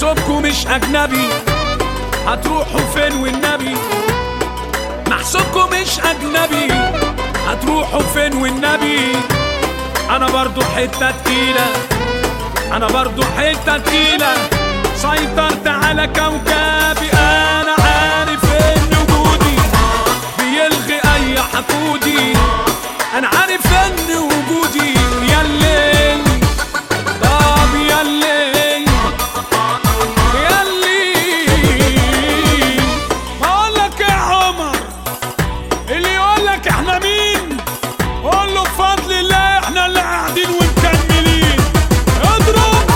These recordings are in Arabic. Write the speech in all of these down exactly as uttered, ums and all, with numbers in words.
محسوبكوا مش اجنبي، هتروحوا فين والنبي؟ محسوبكوا مش اجنبي، هتروحوا فين والنبي؟ انا برضو حتة تقيلة، انا برضو حتة تقيلة، سيطرت على كوكبي. انا عارف ان وجودي بيلغي اي حقودي، انا عارف ان وجودي ياللي، طب ياللي ياللي. بقولك يا عمر، اللي يقولك احنا مين قول له بفضل الله احنا اللي قاعدين ومكملين. اضرب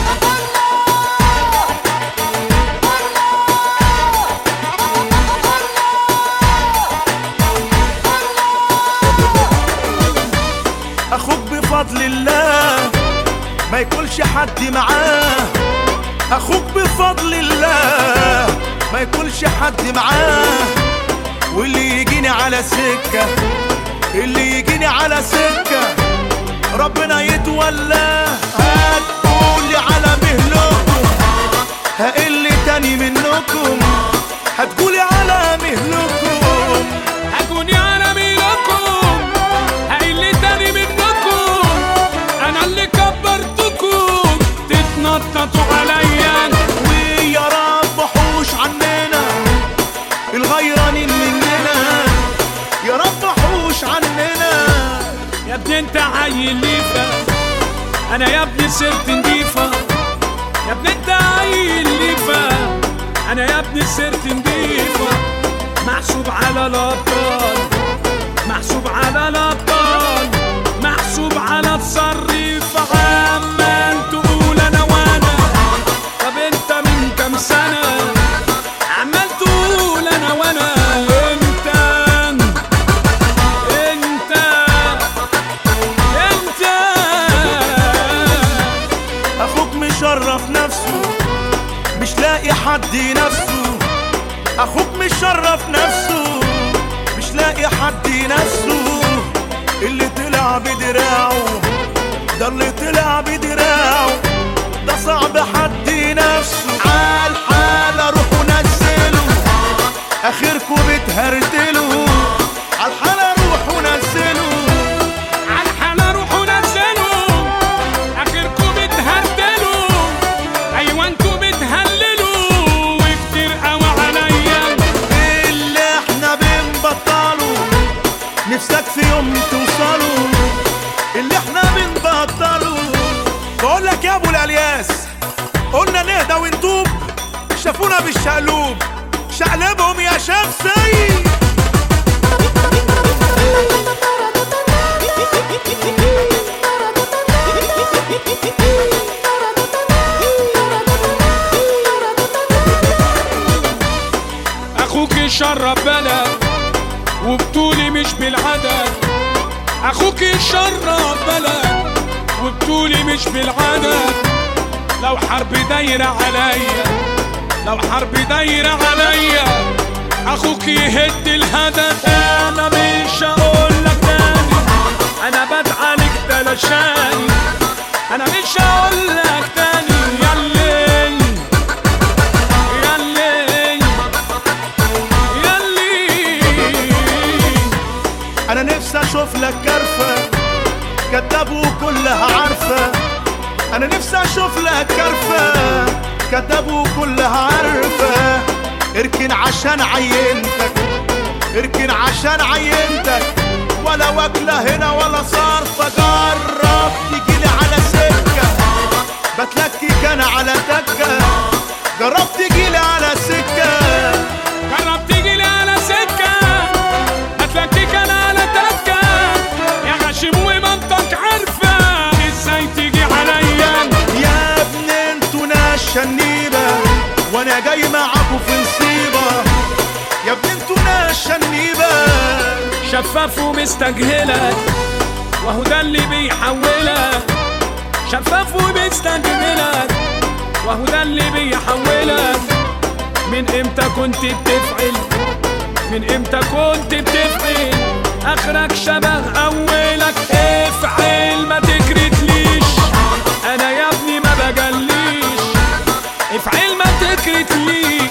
اخوك بفضل الله ما يكونش حد معاه، اخوك بفضل الله ما يكونش حد معاه. واللي يجيني على سكة، اللي يجيني على سكة ربنا يتولاه. هتقولي على مهلكم هقل تاني منكم، هتقولي على مهلكم هتقولي على مهلكم، هقل تاني منكم، انا اللي كبرتكم تتنططوا عليا. ويا رب حوش عننا الغيرانين مننا، يا رب حوش عننا. يا ابني انت عيل ليفة، انا يا ابني صرت نضيفة. يا ابني انت عيل ليفة، انا يا ابني صرت نضيفة. محسوب على الابطال، محسوب على الابطال، محسوب على الصريف. عمال تقول انا وانا، طب انت من كام سنة عمال تقول انا وانا؟ انت انت انت اخوك مشرف نفسه مش لاقي حد نفسه، اخوك مشرف نفسه مش لاقي حد نفسه. اللي طلع بدراعه ده اللي طلع بدراعه، ده صعب حد نفسه. عالحال اروحوا نزلوا اخركم بتهرتلوا، عالحال اروحوا نزلوا، عالحال اروحوا نزلوا، اخركم بتهردلوا. ايوه انتوا بتهللوا وكتير قوي عليا. اللي احنا بنبطلوا نفسك في يوم توصلوا، اللي احنا بنبطلوا. بقولك يا ابو الالياس قلنا نهدى ونتوب، شافونا بالشقلوب شقلبهم يا شمسي. اخوك يشرب بلد وبطولي مش بالعدد، اخوك يشرب بلد وبطولي مش بالعدد. لو حرب دايرة عليا، لو حرب دايرة عليا، اخوك يهد الهدف. انا مش هقولك تاني انا بدعلك تلاشاني، انا مش هقولك تاني ياللي ياللي ياللي. انا نفسي اشوف لك كرفة كداب وكلها عارفة، انا نفسي اشوف لك كرفة كداب وكلها عارفة. اركن عشان عينتك، اركن عشان عينتك، ولا واكلة هنا ولا صارفة. جرب تجيلي على سكة بتلكك انا على تكة، جرب تجيلي على سكة، جرب تجيلي على سكة، هتلكك انا على تكة. يا غشيم ومنطق عارفة ازاي تيجي عليا. يا ابن انتوا ناس شنيبة وانا جاي معاكوا في نصيبة، يا ابن انتوا ناس شنيبة. شفاف ومستجهلك وهو ده اللي بيحولك، شفاف ومستجهلك وهو ده اللي بيحولك. من امتى كنت بتفعل، من امتى كنت بتفعل، اخرك شبه اولك. افعل ما تكرتليش، انا يا ابني ما بجليش. افعل قالت لي